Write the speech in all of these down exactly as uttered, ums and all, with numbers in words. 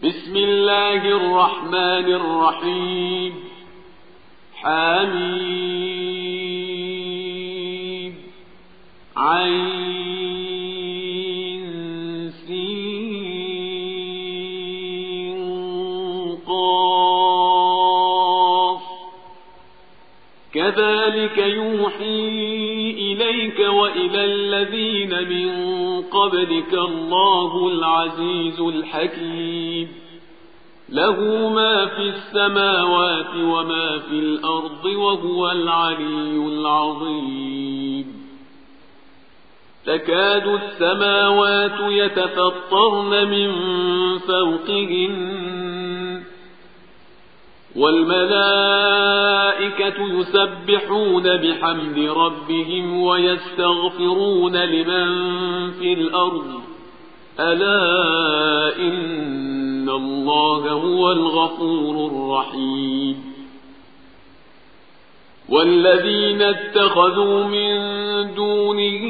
بسم الله الرحمن الرحيم. حميم عين سين قاف. كذلك يوحي إليك وإلى الذين من قبلك الله العزيز الحكيم. له ما في السماوات وما في الأرض وهو العلي العظيم. تكاد السماوات يتفطرن من فوقهن والملائكة يسبحون بحمد ربهم ويستغفرون لمن في الأرض ألا إن الله هو الغفور الرحيم. والذين اتخذوا من دونه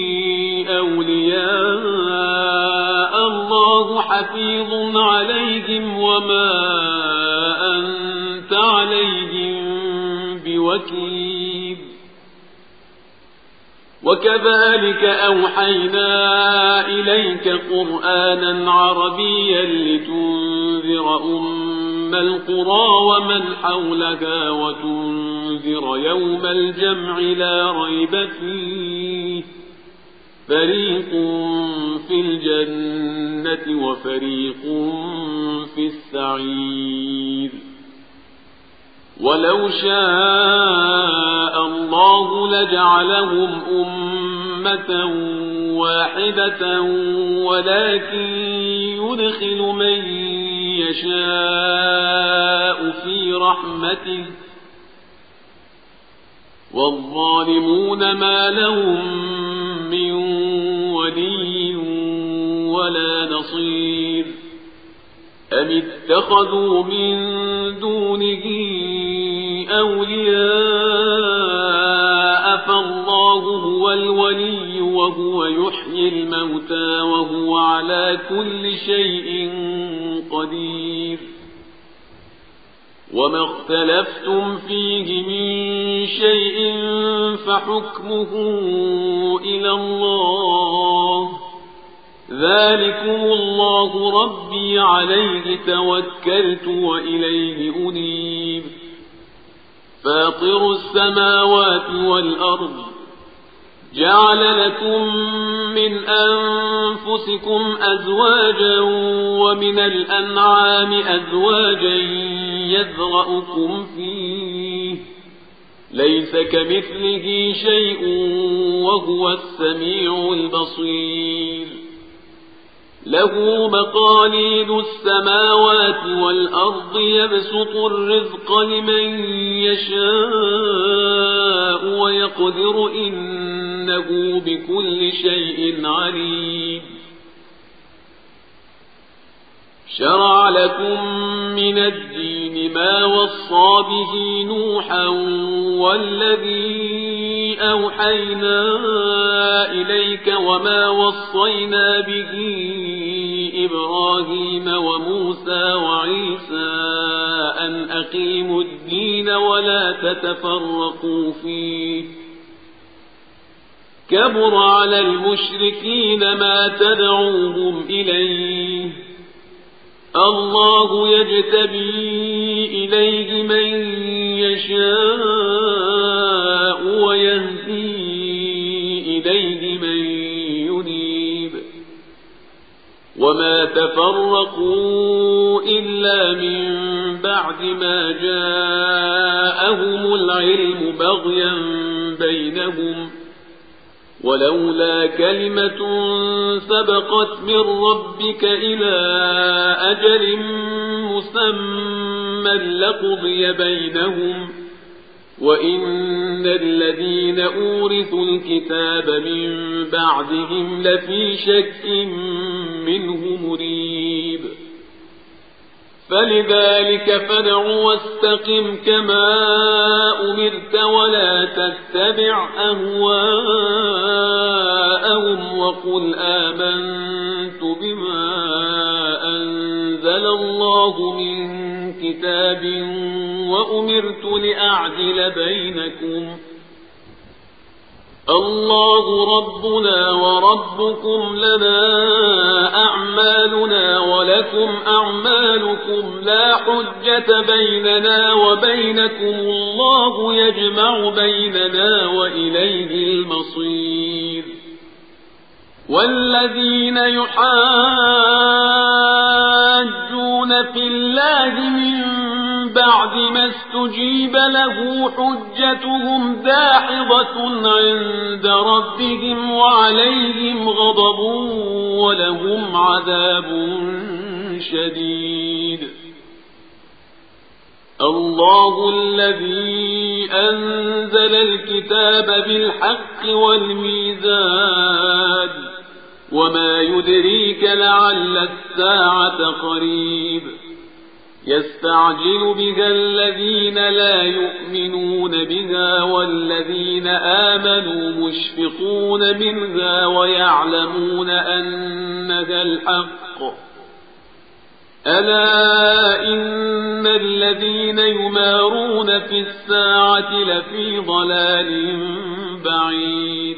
أولياء الله حفيظ عليهم وما أنت عليهم بوكيل. وكذلك أوحينا إليك قرآنا عربيا لتنذر أم القرى ومن حولها وتنذر يوم الجمع لا ريب فيه فريق في الجنة وفريق في السعير. ولو شاء الله لجعلهم أمة واحدة ولكن يدخل من يشاء في رحمته والظالمون ما لهم من ولي ولا نصير. أم اتخذوا من دونه أولياء فالله هو الولي وهو يحيي الموتى وهو على كل شيء قدير. وما اختلفتم فيه من شيء فحكمه إلى الله ذلكم الله ربي عليه توكلت وإليه أنيب. فاطر السماوات والأرض جعل لكم من أنفسكم أزواجا ومن الأنعام أزواجا يذرأكم فيه ليس كمثله شيء وهو السميع البصير. له مقاليد السماوات والأرض يبسط الرزق لمن يشاء ويقدر إنه بكل شيء عليم. شرع لكم من الدين ما وصى به نوحا والذي أوحينا إليك وما وصينا به إبراهيم وموسى وعيسى أن أقيموا الدين ولا تتفرقوا فيه كبر على المشركين ما تدعوهم إليه الله يجتبي إليه من يشاء ويهدي إليه من ينيب. وما تفرقوا إلا من بعد ما جاءهم العلم بغيا بينهم ولولا كلمة سبقت من ربك إلى أجل مسمى لقضي بينهم وإن الذين أورثوا الكتاب من بعدهم لفي شك منه مريب. فلذلك فادع واستقم كما أمرت ولا تتبع أهواءهم وقل آمنت بما أنزل أنزل الله من كتاب وأمرت لأعدل بينكم الله ربنا وربكم لنا أعمالنا ولكم أعمالكم لا حجة بيننا وبينكم الله يجمع بيننا وإليه المصير والذين يحاجون في الله من بعد ما استجيب له حجتهم داحضة عند ربهم وعليهم غضب ولهم عذاب شديد الله الذي أنزل الكتاب بالحق والميزان وما يدريك لعل الساعة قريب يستعجل بها الذين لا يؤمنون بها والذين آمنوا مشفقون منها ويعلمون أنها الحق ألا إن الذين يمارون في الساعة لفي ضلال بعيد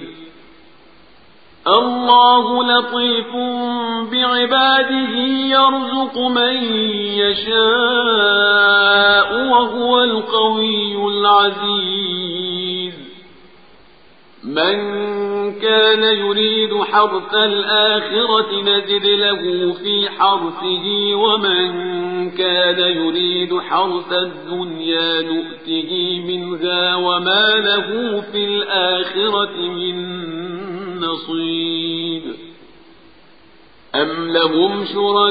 الله لطيف بعباده يرزق من يشاء وهو القوي العزيز من كان يريد حرث الآخرة نزد له في حرثه ومن كان يريد حرث الدنيا نؤته منها وما له في الآخرة من نصيب أم لهم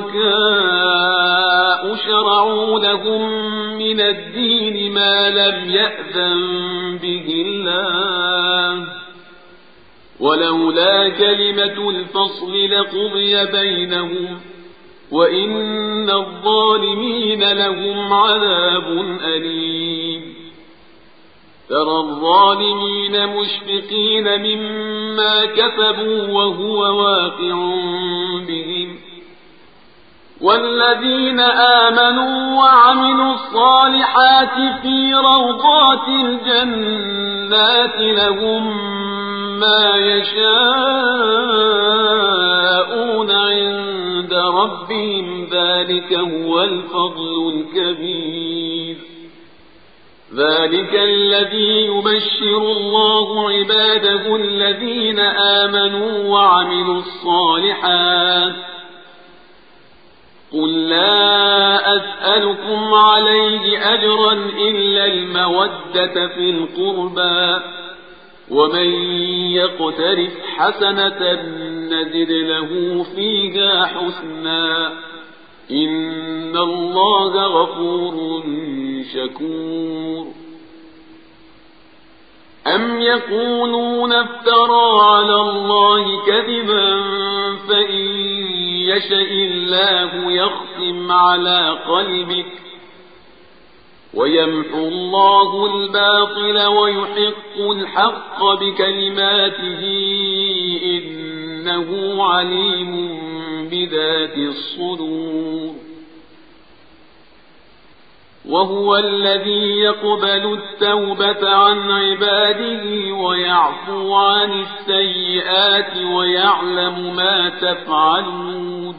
شركاء شرعوا لهم من الدين ما لم يأذن به الله ولولا كلمة الفصل لقضي بينهم وإن الظالمين لهم عذاب أليم ترى الظالمين مشفقين مما كسبوا وهو واقع بهم والذين آمنوا وعملوا الصالحات في روضات الجنات لهم ما يشاءون عند ربهم ذلك هو الفضل الكبير ذلك الذي يبشر الله عباده الذين آمنوا وعملوا الصالحات قل لا أسألكم عليه أجرا إلا المودة في القربى ومن يقترف حسنة نزد له فيها حسنا إن الله غفور شكور أم يقولون افترى على الله كذبا فإن يشأ الله يختم على قلبك ويمحو الله الباطل ويحق الحق بكلماته إنه عليم بذات الصدور وهو الذي يقبل التوبة عن عباده ويعفو عن السيئات ويعلم ما تفعلون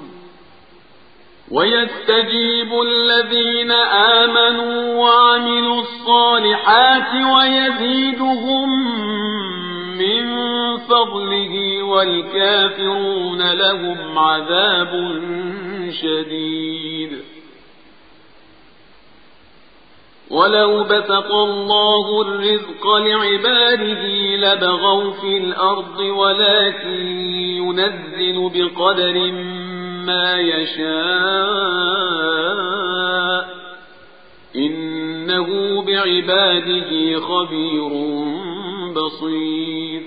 ويستجيب الذين آمنوا وعملوا الصالحات ويزيدهم من فضله والكافرون لهم عذاب شديد ولو بسط الله الرزق لعباده لبغوا في الأرض ولكن ينزل بقدر ما يشاء إنه بعباده خبير بصير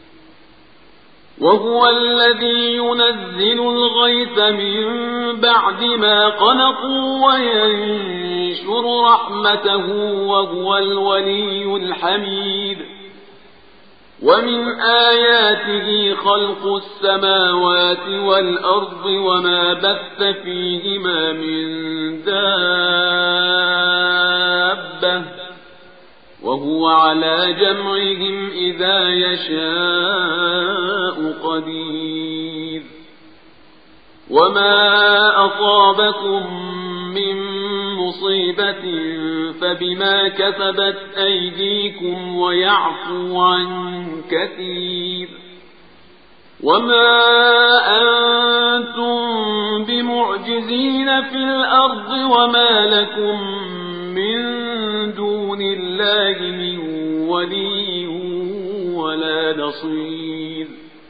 وهو الذي ينزل الغيث من بعد ما قنطوا وينشر رحمته وهو الولي الحميد ومن آياته خلق السماوات والأرض وما بث فيهما من دابة وهو على جمعهم إذا يشاء قدير وما أصابكم من مصيبة فبما كسبت أيديكم ويعفو عن كثير وما أنتم بمعجزين في الأرض وما لكم من دون الله من ولي ولا نصير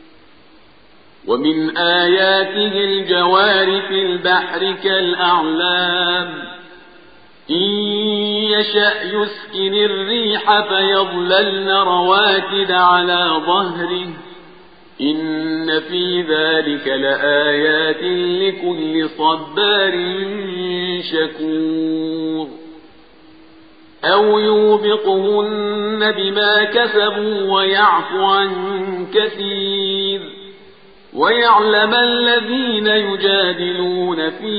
ومن آياته الجوار في البحر كالأعلام إن يشأ يسكن الريح فيظللن رواكد على ظهره إن في ذلك لآيات لكل صبار شكور أو يوبقهن بما كسبوا ويعفو عن كثير ويعلم الذين يجادلون في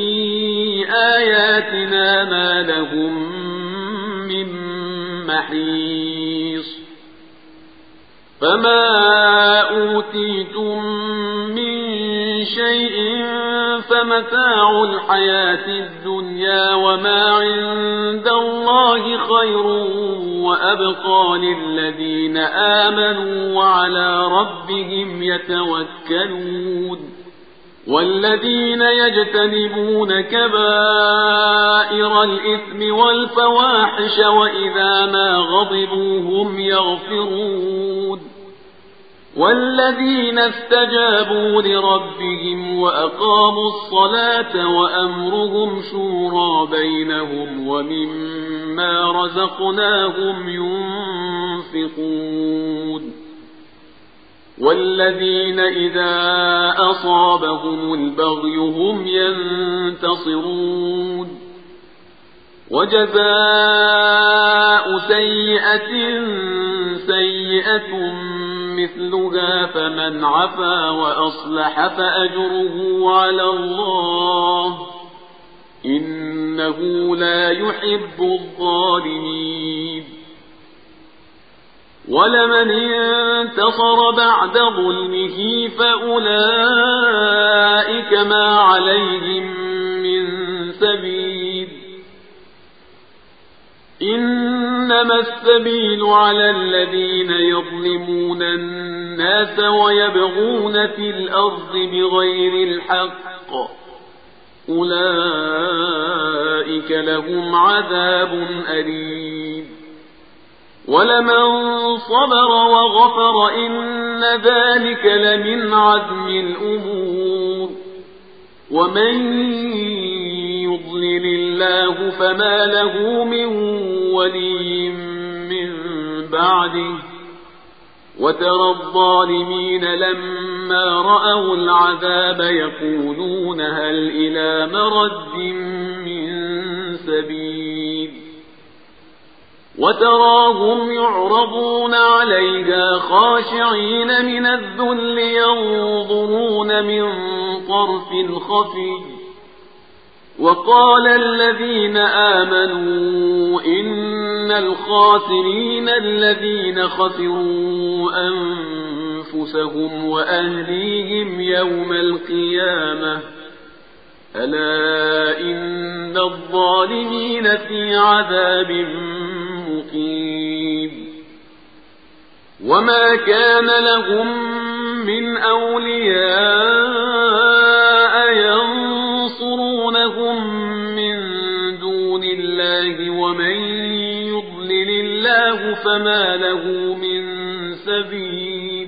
آياتنا ما لهم من محيص فما أوتيتم من شيء فمتاع الحياة الدنيا وما عند الله خير وأبقى للذين آمنوا وعلى ربهم يتوكلون والذين يجتنبون كبائر الإثم والفواحش وإذا ما غضبوا هم يغفرون والذين استجابوا لربهم وأقاموا الصلاة وأمرهم شورى بينهم ومما رزقناهم ينفقون والذين إذا أصابهم البغي هم ينتصرون وجزاء سيئة سيئة مثلها فمن عفا وأصلح فأجره على الله إنه لا يحب الظالمين ولمن انتصر بعد ظلمه فأولئك ما عليهم من سبيل إنما السبيل على الذين يظلمون الناس ويبغون في الأرض بغير الحق أولئك لهم عذاب أليم ولمن صبر وغفر إن ذلك لمن عزم الأمور ومن يضلل الله فما له من ولي من بعده وترى الظالمين لما رأوا العذاب يقولون هل إلى مرد من سبيل وتراهم يعرضون عليها خاشعين من الذل ينظرون من طرف خفي وقال الذين آمنوا إن الخاسرين الذين خسروا أنفسهم وأهليهم يوم القيامة ألا إن الظالمين في عذاب مقيم وما كان لهم من أولياء ينصرونهم من دون الله ومن يضلل الله فما له من سبيل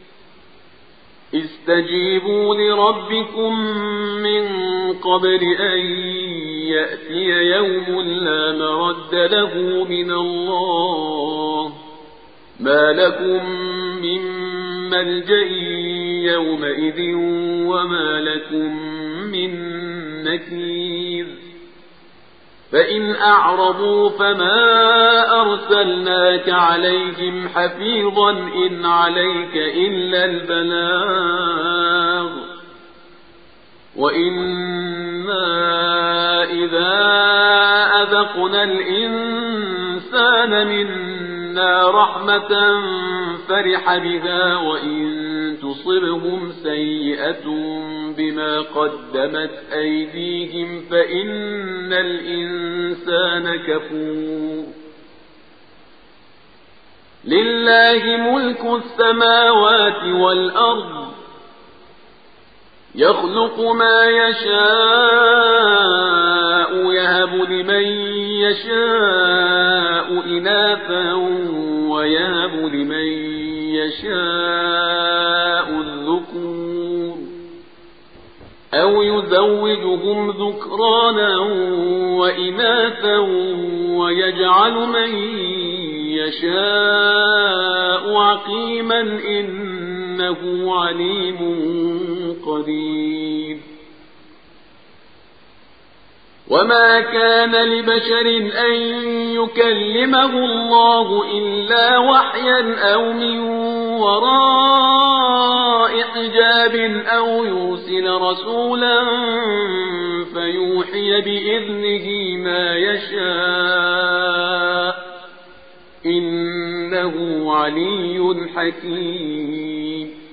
استجيبوا لربكم من قبل أن يأتي يوم لا مرد له من الله ما لكم من ملجأ يومئذ وما لكم من نكير فإن أعرضوا فما أرسلناك عليهم حفيظا إن عليك إلا البلاغ وإنا إذا أذقنا الإنسان منا رحمة فرح بها وإن تصبهم سيئة بما قدمت أيديهم فإن الإنسان كفور لله ملك السماوات والأرض يخلق ما يشاء يهب لمن يشاء إناثا ويهب لمن يشاء الذكور أو يزوجهم ذكرانا وإناثا ويجعل من يشاء عقيما إنه عليم قدير وما كان لبشر أن يكلمه الله إلا وحيا أو من وراء حجاب أو يرسل رسولا فيوحي بإذنه ما يشاء إنه علي حكيم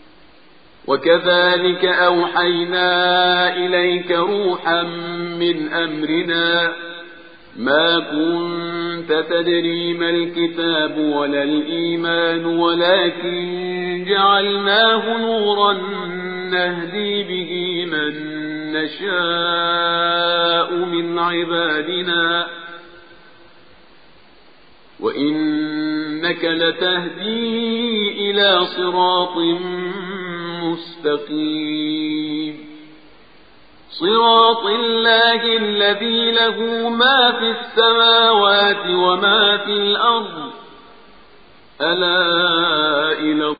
وكذلك أوحينا إليك روحا من أمرنا ما كنت تدري ما الكتاب ولا الإيمان ولكن جعلناه نورا نهدي به من نشاء من عبادنا وإنك لتهدي إلى صراط مستقيم صراط الله الذي له ما في السماوات وما في الأرض ألا إلى